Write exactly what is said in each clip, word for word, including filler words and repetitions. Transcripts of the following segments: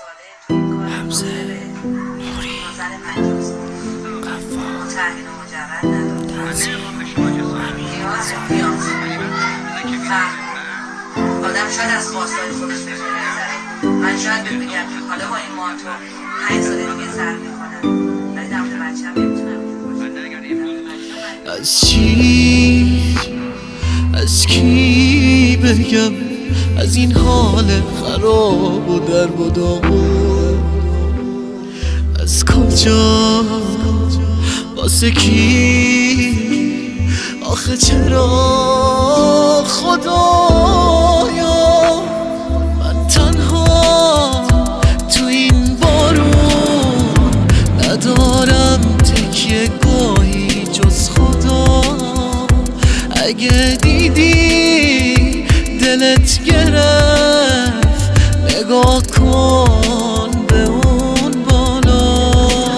حمزه نوری قفار تنظیم آدم شاید از خواستای خودش بتونه. من شاید بگم که حالا با این مانتو پنج سال دیگه سر میکنم، ولی دفت بچه‌م نمیتونم. از چی از کی بگم از این حال خراب و درد و داغ؟ از کجا واسه کی آخه چرا خدایا من تنها تو این بارون ندارم تکیه گاهی جز خدا. اگه دیدی دلت گرفت نگاه کن به اون بالا.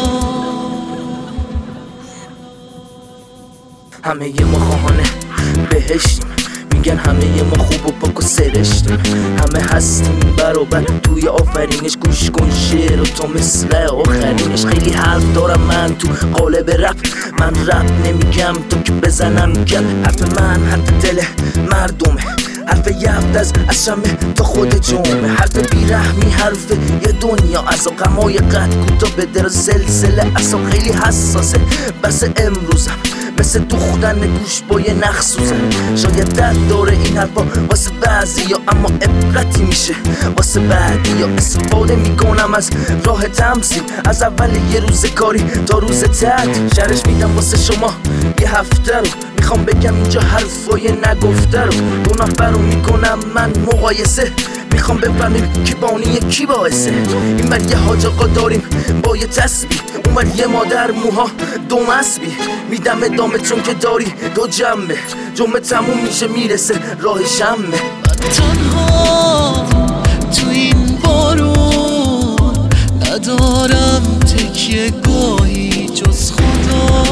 همه ما خواهانه بهشتیم، میگن همه ما خوب و پاک و سرشتیم، همه هستیم برابر توی آفرینش. گوش کن شعر و تو مثل آخرینش. خیلی حرف دارم من تو قالب رپ، من رپ نمیگم تا که بزنم گل. حرف من حرف دل مردمه، حرف یفت از از شمه تا خود جمعه، حرف بیرحمی، حرف یه دنیا از غمای قد کوتا به در سلسله اصلا خیلی حساسه. بس امروزم مثل دوختن گوش با یه نخ سوزن. شاید درد داره این حرفا واسه بعضی یا اما عبرتی میشه واسه بعدی یا. استفاده میکنم از راه تمثیل، از اول یه روز کاری تا روز تعطیل. شرش میدم واسه شما یه هفته رو، میخوام بگم اینجا حرفای نگفته رو. دو نفر رو میکنم من مقایسه، میخوام بفهمیم کی بانی کی باعثه. این بر یه حاج آقا داریم با یه تسبیح، اون بر یه مادر موها دو مسبی. میدم ادامه چون که داری دو جنبه، جمعه تموم میشه میرسه راه شمه. من تنها تو این بارون ندارم تکیه گاهی جز خدا.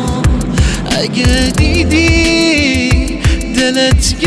اگه دیدی دلت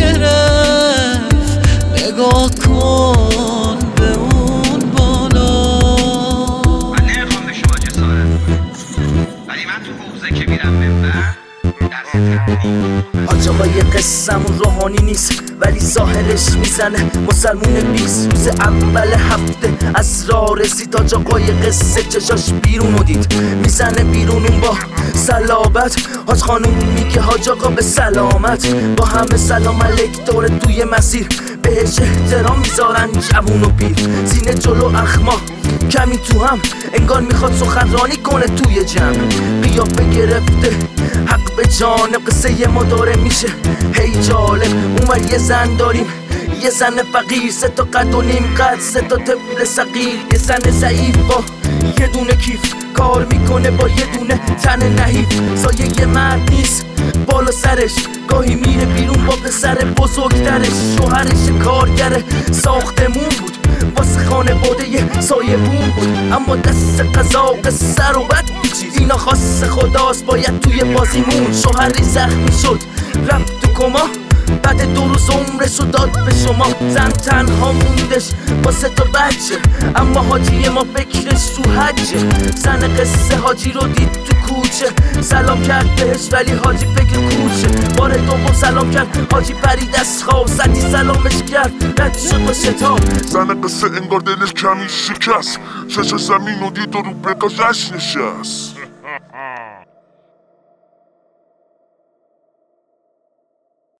گرفت نگاه کن به اون بالا. من نمیخوام به شما جسارت، ولی من تو حوزه که میرم منبر درس تنهایی. حاج آقا یه قصه‌مون روحانی نیست ولی ظاهرش میزنه مسلمون بیست. روز اول هفته از راه رسید حاج آقا یه قصه چشاش بیرون و دید، میزنه بیرون اون با صلابت. حاج خانوم میگه حاج آقا به سلامت، با همه سلام علیک داره توی مسیر. بهش احترام میذارن جوون و پیر، سینه جلو اخما کمی تو هم، انگار میخواد سخنرانی کنه توی جمع. قیافه گرفته حق به جانب، قصه ما داره میشه هی جالب. اونور یه زن داریم یه زن فقیر، سه تا قد و نیم قد، سه تا طفل صغیر. یه زن ضعیف با یه دونه کیف، کار میکنه با یه دونه تن نحیف. سایه یه مرد نیست بالا سرش، گاهی میره بیرون با پسر بزرگترش. شوهرش کارگر ساختمون بود، واسه خانواده یه سایه بون بود، اما دست قضا قصه رو بد پیچید. اینا خاص خداست باید توی بازیمون. شوهری زخمی شد رفت تو کما، بعد دو روز عمرشو داد به شما. زن تنها موندش با سه تا بچه، اما حاجی ما فکرش تو حجه. زن قصه حاجی رو دید تو کوچه، سلام کرد بهش ولی حاجی فکر کوچه. بار دوم سلام کرد حاجی پرید از خواب، زدی سلامش کرد رد شد با شتاب. زن قصه انگار دلش کمی شکست، چشم زمین و دید و رو بقاشش نشست.